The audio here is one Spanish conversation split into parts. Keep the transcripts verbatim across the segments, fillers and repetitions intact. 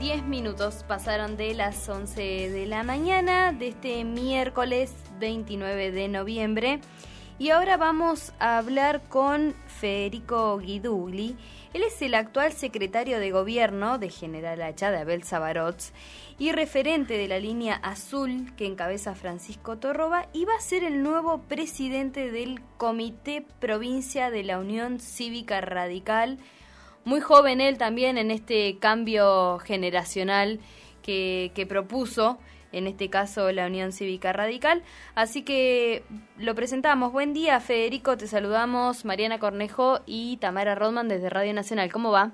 diez minutos pasaron de las once de la mañana de este miércoles veintinueve de noviembre y ahora vamos a hablar con Federico Guidugli. Él es el actual secretario de Gobierno de General Hacha, de Abel Sabarots, y referente de la línea azul que encabeza Francisco Torroba, y va a ser el nuevo presidente del Comité Provincia de la Unión Cívica Radical. Muy joven él también en este cambio generacional que, que propuso, en este caso la Unión Cívica Radical. Así que lo presentamos. Buen día, Federico, te saludamos Mariana Cornejo y Tamara Rodman desde Radio Nacional. ¿Cómo va?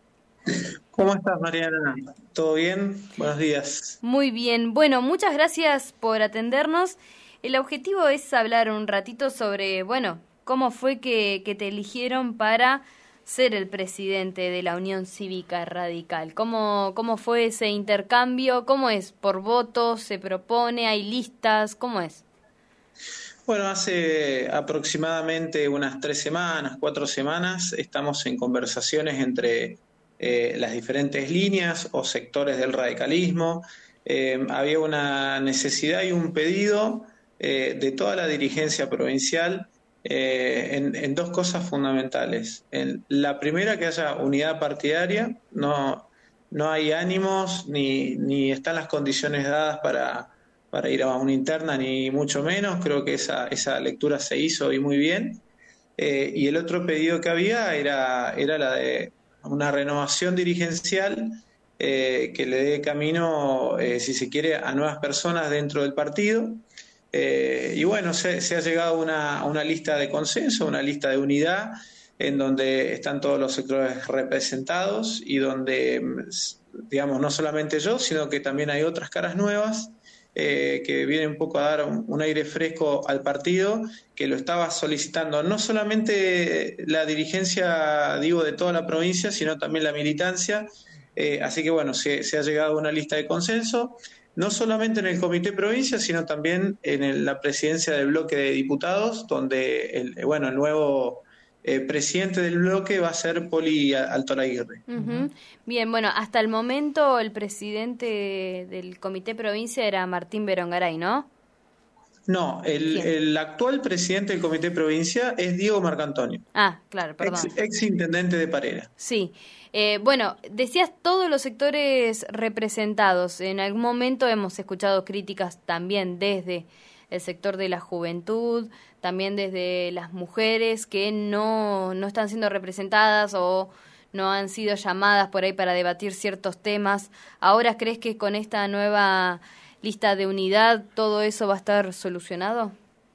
¿Cómo estás, Mariana? ¿Todo bien? Buenos días. Muy bien. Bueno, muchas gracias por atendernos. El objetivo es hablar un ratito sobre, bueno, cómo fue que, que te eligieron para ser el presidente de la Unión Cívica Radical. ¿Cómo, cómo fue ese intercambio? ¿Cómo es? ¿Por votos? ¿Se propone? ¿Hay listas? ¿Cómo es? Bueno, hace aproximadamente unas tres semanas, cuatro semanas, estamos en conversaciones entre eh, las diferentes líneas o sectores del radicalismo. Eh, había una necesidad y un pedido eh, de toda la dirigencia provincial Eh, en, en dos cosas fundamentales. En la primera, que haya unidad partidaria. No, no hay ánimos ni, ni están las condiciones dadas para, para ir a una interna, ni mucho menos. Creo que esa, esa lectura se hizo y muy bien. Eh, y el otro pedido que había era, era la de una renovación dirigencial eh, que le dé camino, eh, si se quiere, a nuevas personas dentro del partido. Eh, y bueno, se, se ha llegado a una, a una lista de consenso, una lista de unidad, en donde están todos los sectores representados y donde, digamos, no solamente yo, sino que también hay otras caras nuevas eh, que vienen un poco a dar un, un aire fresco al partido, que lo estaba solicitando no solamente la dirigencia, digo, de toda la provincia, sino también la militancia. Eh, así que bueno, se, se ha llegado a una lista de consenso, no solamente en el Comité Provincia, sino también en el, la presidencia del bloque de diputados, donde el, bueno, el nuevo eh, presidente del bloque va a ser Poli Altolaguirre. Uh-huh. Bien, bueno, hasta el momento el presidente del Comité Provincia era Martín Berongaray, ¿no? No, el, el actual presidente del Comité Provincia es Diego Marcantonio. Ah, claro, perdón. Ex, ex intendente de Parera. Sí. Eh, bueno, decías todos los sectores representados. En algún momento hemos escuchado críticas también desde el sector de la juventud, también desde las mujeres que no, no están siendo representadas o no han sido llamadas por ahí para debatir ciertos temas. ¿Ahora crees que con esta nueva lista de unidad todo eso va a estar solucionado?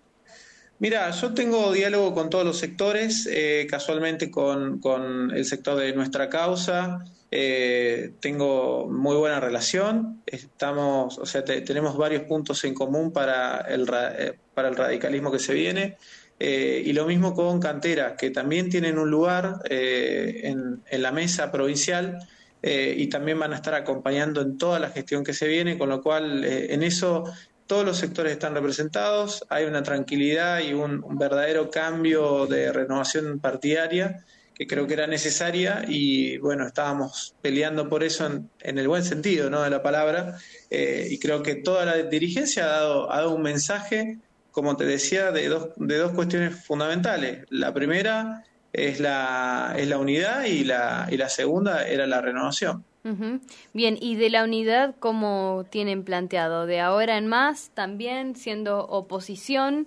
Mira, yo tengo diálogo con todos los sectores, eh, casualmente con, con el sector de Nuestra Causa, eh, tengo muy buena relación, estamos, o sea, te, tenemos varios puntos en común para el, para el radicalismo que se viene, eh, y lo mismo con Cantera, que también tienen un lugar eh, en, en la mesa provincial, eh, y también van a estar acompañando en toda la gestión que se viene, con lo cual eh, en eso todos los sectores están representados, hay una tranquilidad y un, un verdadero cambio de renovación partidaria que creo que era necesaria y bueno, estábamos peleando por eso en, en el buen sentido, ¿no?, de la palabra, eh, y creo que toda la dirigencia ha dado, ha dado un mensaje, como te decía, de dos, de dos cuestiones fundamentales. La primera es la, es la unidad y la, y la segunda era la renovación. Uh-huh. Bien, y de la unidad, ¿cómo tienen planteado? De ahora en más, también siendo oposición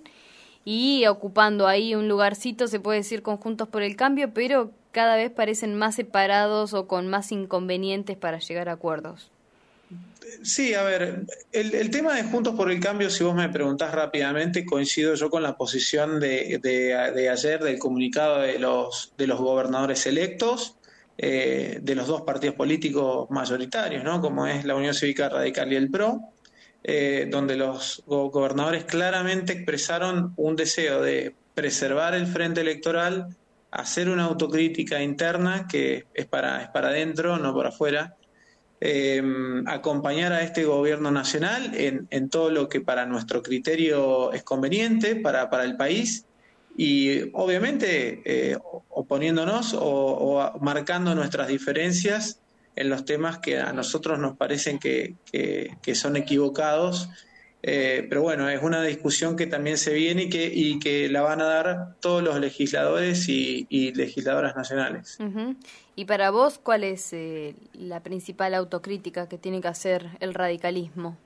y ocupando ahí un lugarcito, se puede decir Juntos por el Cambio, pero cada vez parecen más separados o con más inconvenientes para llegar a acuerdos. Sí, a ver, el, el tema de Juntos por el Cambio, si vos me preguntás rápidamente, coincido yo con la posición de, de, de ayer del comunicado de los, de los gobernadores electos, Eh, de los dos partidos políticos mayoritarios, ¿no?, como es la Unión Cívica Radical y el P R O, eh, donde los go- gobernadores claramente expresaron un deseo de preservar el frente electoral, hacer una autocrítica interna que es para, es para adentro, no por afuera, eh, acompañar a este gobierno nacional en, en todo lo que para nuestro criterio es conveniente para, para el país, y obviamente eh, oponiéndonos o, o marcando nuestras diferencias en los temas que a nosotros nos parecen que, que, que son equivocados. Eh, pero bueno, es una discusión que también se viene y que, y que la van a dar todos los legisladores y, y legisladoras nacionales. Uh-huh. Y para vos, ¿cuál es eh, la principal autocrítica que tiene que hacer el radicalismo?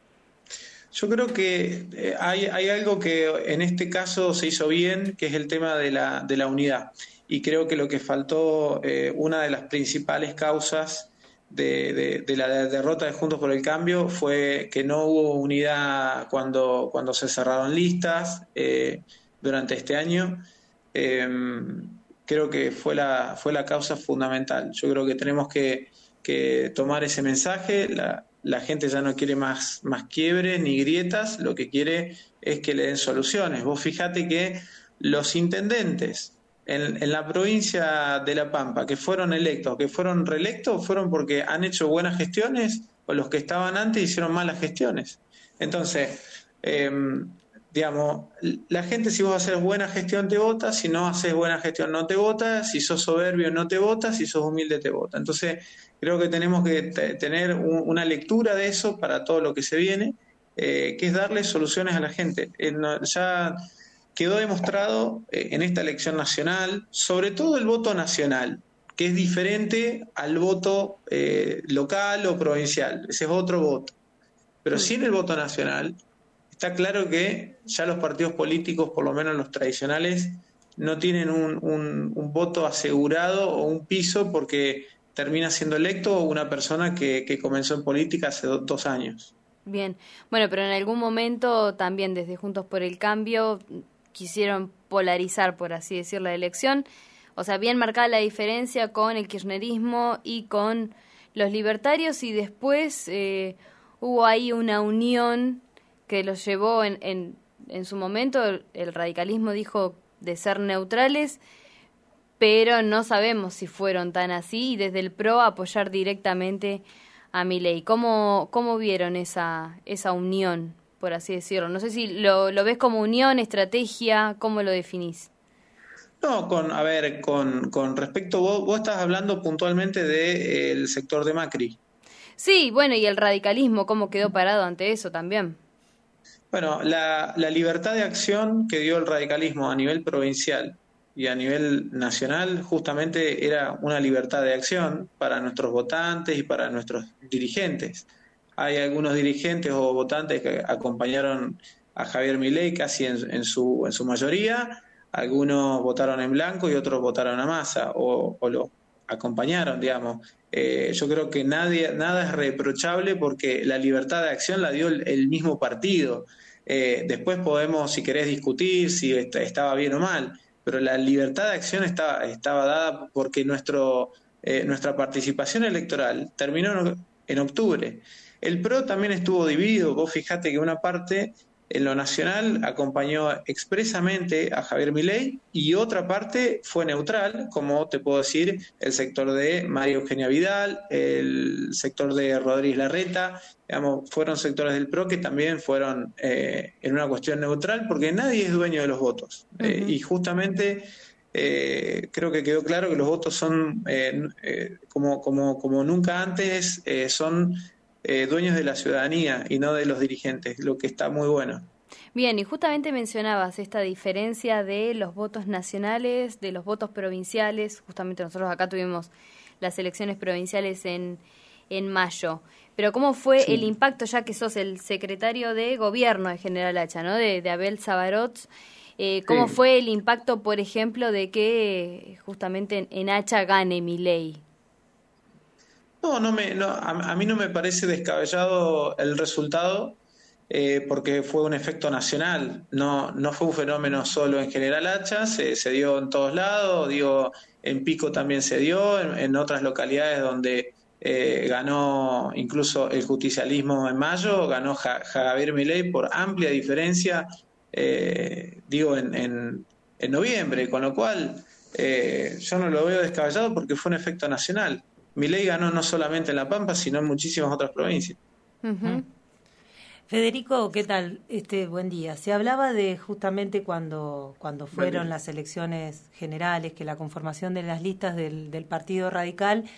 Yo creo que eh, hay, hay algo que en este caso se hizo bien, que es el tema de la, de la unidad. Y creo que lo que faltó, eh, una de las principales causas de, de, de la derrota de Juntos por el Cambio fue que no hubo unidad cuando, cuando se cerraron listas eh, durante este año. Eh, creo que fue la, fue la causa fundamental. Yo creo que tenemos que, que tomar ese mensaje. La, la gente ya no quiere más, más quiebres ni grietas, lo que quiere es que le den soluciones. Vos fijate que los intendentes En, en la provincia de La Pampa, que fueron electos, que fueron reelectos, fueron porque han hecho buenas gestiones o los que estaban antes hicieron malas gestiones. Entonces, eh, digamos, la gente si vos haces buena gestión te vota, si no haces buena gestión no te vota, si sos soberbio no te vota, si sos humilde te vota. Entonces, creo que tenemos que t- tener un, una lectura de eso para todo lo que se viene, eh, que es darle soluciones a la gente. Eh, no, ya quedó demostrado eh, en esta elección nacional, sobre todo el voto nacional, que es diferente al voto eh, local o provincial. Ese es otro voto. Pero sí en el voto nacional está claro que ya los partidos políticos, por lo menos los tradicionales, no tienen un, un, un voto asegurado o un piso porque termina siendo electo una persona que, que comenzó en política hace do, dos años. Bien, bueno, pero en algún momento también desde Juntos por el Cambio quisieron polarizar, por así decir, la elección. O sea, bien marcada la diferencia con el kirchnerismo y con los libertarios, y después eh, hubo ahí una unión que los llevó en, en, en su momento, el, el radicalismo dijo de ser neutrales, pero no sabemos si fueron tan así, y desde el PRO apoyar directamente a Milei. ¿Cómo, cómo vieron esa, esa unión, por así decirlo? No sé si lo, lo ves como unión, estrategia, ¿cómo lo definís? No, con, a ver, con, con respecto, vos, vos estás hablando puntualmente del eh, sector de Macri. Sí, bueno, y el radicalismo, ¿cómo quedó parado ante eso también? Bueno, la, la libertad de acción que dio el radicalismo a nivel provincial y a nivel nacional justamente era una libertad de acción para nuestros votantes y para nuestros dirigentes. Hay algunos dirigentes o votantes que acompañaron a Javier Milei casi en, en, su, en su mayoría, algunos votaron en blanco y otros votaron a Massa o, o lo acompañaron, digamos. Eh, yo creo que nadie, nada es reprochable porque la libertad de acción la dio el, el mismo partido. Eh, después podemos, si querés, discutir si est- estaba bien o mal, pero la libertad de acción estaba, estaba dada porque nuestro, eh, nuestra participación electoral terminó en, en octubre. El PRO también estuvo dividido. Vos fijate que una parte en lo nacional acompañó expresamente a Javier Milei y otra parte fue neutral, como te puedo decir, el sector de María Eugenia Vidal, el sector de Rodríguez Larreta, digamos, fueron sectores del PRO que también fueron eh, en una cuestión neutral porque nadie es dueño de los votos. Uh-huh. Eh, y justamente eh, creo que quedó claro que los votos son, eh, eh, como, como, como nunca antes, eh, son Eh, dueños de la ciudadanía y no de los dirigentes, lo que está muy bueno. Bien, y justamente mencionabas esta diferencia de los votos nacionales, de los votos provinciales. Justamente nosotros acá tuvimos las elecciones provinciales en, en mayo. Pero ¿cómo fue sí. el impacto, ya que sos el secretario de gobierno de General Hacha, ¿no? de, de Abel Sabarot? Eh, ¿Cómo sí. fue el impacto, por ejemplo, de que justamente en, en Hacha gane Milei? No, no me, no, a, a mí no me parece descabellado el resultado eh, porque fue un efecto nacional, no, no fue un fenómeno solo en General Hacha, se, se dio en todos lados, digo, en Pico también se dio, en, en otras localidades donde eh, ganó incluso el justicialismo en mayo, ganó ja, Javier Milei por amplia diferencia, eh, digo, en, en, en noviembre, con lo cual eh, yo no lo veo descabellado porque fue un efecto nacional. Milei ganó no solamente en La Pampa, sino en muchísimas otras provincias. Uh-huh. Federico, ¿qué tal? Este, buen día. Se hablaba de justamente cuando, cuando fueron las elecciones generales, que la conformación de las listas del, del Partido Radical,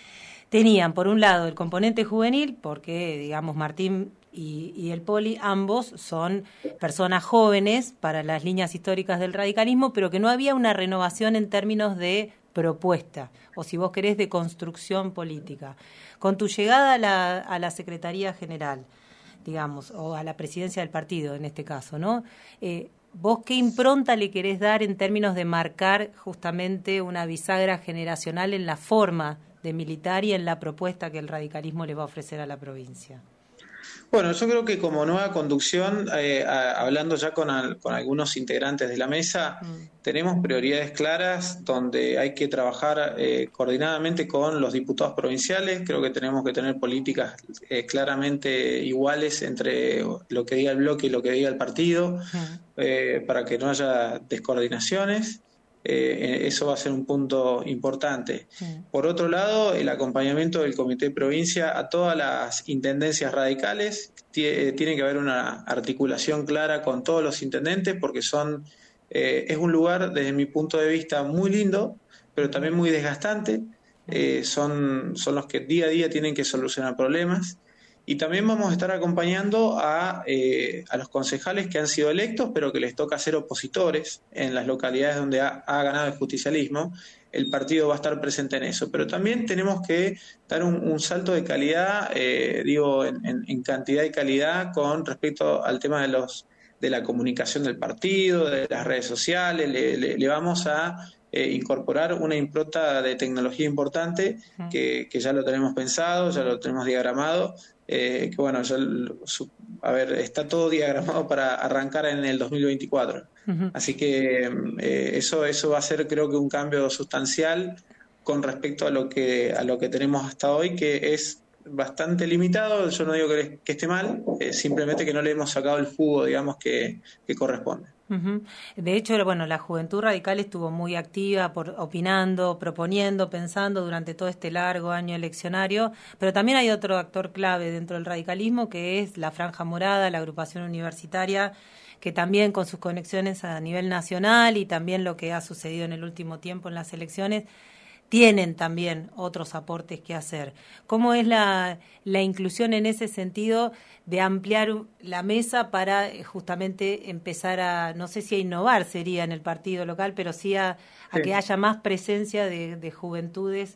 tenían por un lado el componente juvenil, porque digamos Martín y, y el Poli, ambos son personas jóvenes para las líneas históricas del radicalismo, pero que no había una renovación en términos de propuesta, o si vos querés, de construcción política. Con tu llegada a la, a la Secretaría General, digamos, o a la presidencia del partido en este caso, ¿no? Eh, ¿Vos qué impronta le querés dar en términos de marcar justamente una bisagra generacional en la forma de militar y en la propuesta que el radicalismo le va a ofrecer a la provincia? Bueno, yo creo que como nueva conducción, eh, a, hablando ya con, al, con algunos integrantes de la mesa, mm. tenemos prioridades claras donde hay que trabajar eh, coordinadamente con los diputados provinciales. Creo que tenemos que tener políticas eh, claramente iguales entre lo que diga el bloque y lo que diga el partido, mm. eh, para que no haya descoordinaciones. Eh, eso va a ser un punto importante. Sí. Por otro lado, el acompañamiento del Comité de Provincia a todas las intendencias radicales. T- tiene que haber una articulación clara con todos los intendentes porque son eh, es un lugar, desde mi punto de vista, muy lindo, pero también muy desgastante. Eh, son, son los que día a día tienen que solucionar problemas. Y también vamos a estar acompañando a, eh, a los concejales que han sido electos, pero que les toca ser opositores en las localidades donde ha, ha ganado el justicialismo. El partido va a estar presente en eso. Pero también tenemos que dar un, un salto de calidad, eh, digo, en, en, en cantidad y calidad con respecto al tema de los de la comunicación del partido, de las redes sociales. Le, le, le vamos a eh, incorporar una impronta de tecnología importante que, que ya lo tenemos pensado, ya lo tenemos diagramado. Eh, que bueno, ya, a ver, está todo diagramado para arrancar en el dos mil veinticuatro. Uh-huh. Así que eh, eso, eso va a ser, creo que, un cambio sustancial con respecto a lo que, a lo que tenemos hasta hoy, que es bastante limitado. Yo no digo que, que esté mal, eh, simplemente que no le hemos sacado el jugo, digamos, que, que corresponde. Uh-huh. De hecho, bueno, la Juventud Radical estuvo muy activa, por, opinando, proponiendo, pensando durante todo este largo año eleccionario, pero también hay otro actor clave dentro del radicalismo, que es la Franja Morada, la agrupación universitaria, que también con sus conexiones a nivel nacional y también lo que ha sucedido en el último tiempo en las elecciones, tienen también otros aportes que hacer. ¿Cómo es la, la inclusión en ese sentido de ampliar la mesa para justamente empezar a, no sé si a innovar sería en el partido local, pero sí a, a sí. que haya más presencia de, de juventudes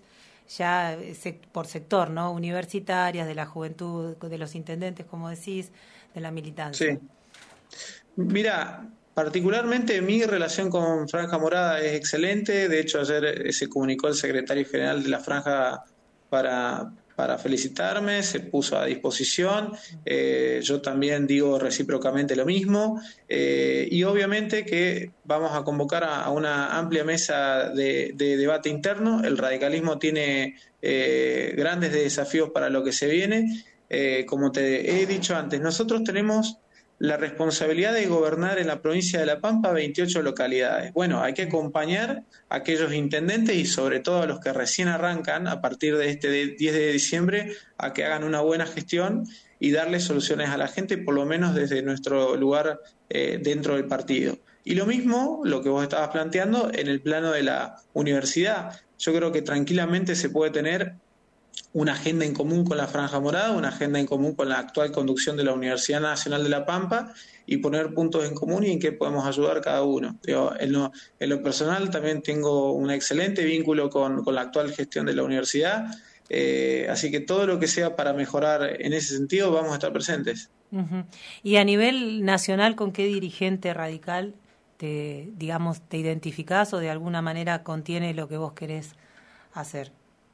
ya por sector, ¿no? Universitarias, de la juventud, de los intendentes, como decís, de la militancia? Sí. Mira, particularmente mi relación con Franja Morada es excelente. De hecho, ayer se comunicó el secretario general de la Franja para, para felicitarme, se puso a disposición. Eh, yo también digo recíprocamente lo mismo. Eh, y obviamente que vamos a convocar a, a una amplia mesa de, de debate interno. El radicalismo tiene eh, grandes desafíos para lo que se viene. Eh, como te he dicho antes, nosotros tenemos la responsabilidad de gobernar en la provincia de La Pampa veintiocho localidades. Bueno, hay que acompañar a aquellos intendentes y sobre todo a los que recién arrancan a partir de este diez de diciembre a que hagan una buena gestión y darle soluciones a la gente, por lo menos desde nuestro lugar eh, dentro del partido. Y lo mismo, lo que vos estabas planteando, en el plano de la universidad. Yo creo que tranquilamente se puede tener una agenda en común con la Franja Morada, una agenda en común con la actual conducción de la Universidad Nacional de La Pampa y poner puntos en común y en qué podemos ayudar cada uno. Digo, en, lo, en lo personal también tengo un excelente vínculo con, con la actual gestión de la universidad, eh, así que todo lo que sea para mejorar en ese sentido vamos a estar presentes. Uh-huh. Y a nivel nacional, ¿con qué dirigente radical te, digamos, te identificás o de alguna manera contiene lo que vos querés hacer?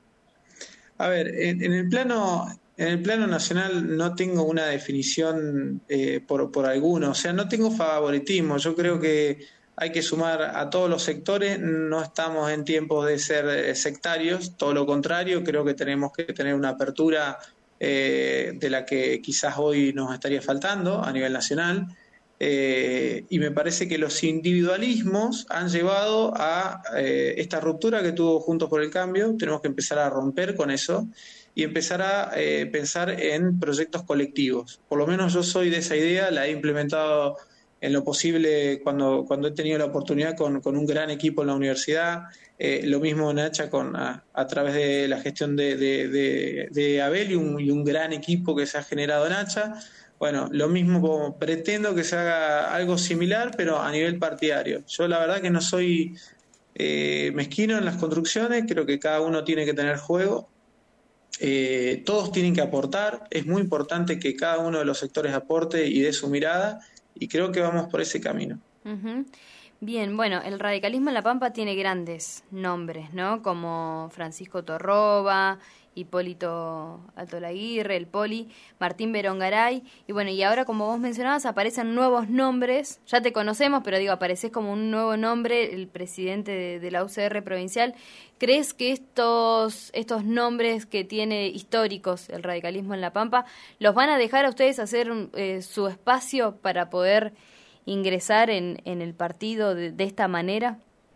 A ver, en, en el plano en el plano nacional no tengo una definición eh, por, por alguno, o sea, no tengo favoritismo. Yo creo que hay que sumar a todos los sectores, no estamos en tiempos de ser sectarios, todo lo contrario, creo que tenemos que tener una apertura eh, de la que quizás hoy nos estaría faltando a nivel nacional. Eh, y me parece que los individualismos han llevado a eh, esta ruptura que tuvo Juntos por el Cambio. Tenemos que empezar a romper con eso y empezar a eh, pensar en proyectos colectivos. Por lo menos yo soy de esa idea, la he implementado en lo posible cuando, cuando he tenido la oportunidad con, con un gran equipo en la universidad, eh, lo mismo Nacha con, a, a través de la gestión de, de, de, de Abel y un, y un gran equipo que se ha generado Nacha. Bueno, lo mismo pretendo que se haga algo similar, pero a nivel partidario. Yo la verdad que no soy eh, mezquino en las construcciones, creo que cada uno tiene que tener juego. Eh, todos tienen que aportar, es muy importante que cada uno de los sectores aporte y dé su mirada, y creo que vamos por ese camino. Uh-huh. Bien, bueno, el radicalismo en La Pampa tiene grandes nombres, ¿no? Como Francisco Torroba, Hipólito Altolaguirre, el Poli, Martín Berongaray, y bueno, y ahora como vos mencionabas, aparecen nuevos nombres, ya te conocemos, pero digo, apareces como un nuevo nombre, el presidente de, de la U C R provincial. ¿Crees que estos, estos nombres que tiene históricos el radicalismo en La Pampa, los van a dejar a ustedes hacer eh, su espacio para poder ingresar en, en el partido de, de esta manera?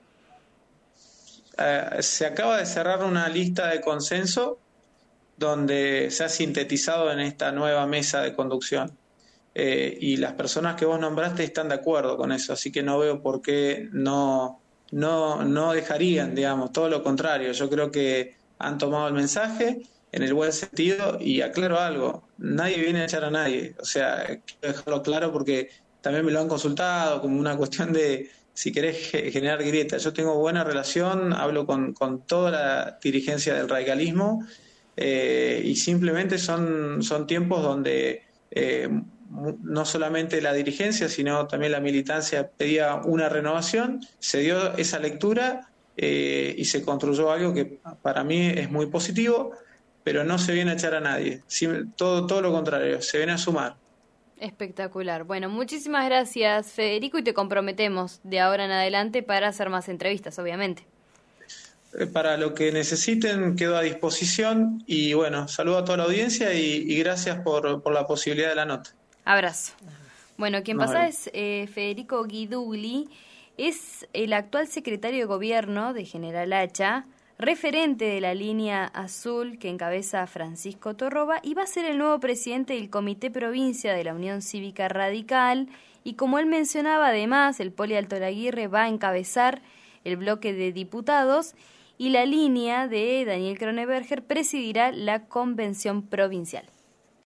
Uh, se acaba de cerrar una lista de consenso donde se ha sintetizado en esta nueva mesa de conducción. Eh, y las personas que vos nombraste están de acuerdo con eso, así que no veo por qué no, no, no dejarían, digamos, todo lo contrario. Yo creo que han tomado el mensaje en el buen sentido, y aclaro algo, nadie viene a echar a nadie, o sea, quiero dejarlo claro porque también me lo han consultado como una cuestión de si querés generar grieta. Yo tengo buena relación, hablo con, con toda la dirigencia del radicalismo, eh, y simplemente son, son tiempos donde eh, no solamente la dirigencia, sino también la militancia pedía una renovación, se dio esa lectura eh, y se construyó algo que para mí es muy positivo, pero no se viene a echar a nadie, todo, todo lo contrario, se viene a sumar. Espectacular. Bueno, muchísimas gracias, Federico, y te comprometemos de ahora en adelante para hacer más entrevistas, obviamente. Para lo que necesiten, quedo a disposición, y bueno, saludo a toda la audiencia y, y gracias por, por la posibilidad de la nota. Abrazo. Bueno, quien Nos pasa vemos. es eh, Federico Guidugli, es el actual secretario de Gobierno de General Hacha, referente de la línea azul que encabeza Francisco Torroba, y va a ser el nuevo presidente del Comité Provincia de la Unión Cívica Radical, y como él mencionaba, además, el Poli Altolaguirre va a encabezar el bloque de diputados, y la línea de Daniel Kroneberger presidirá la convención provincial.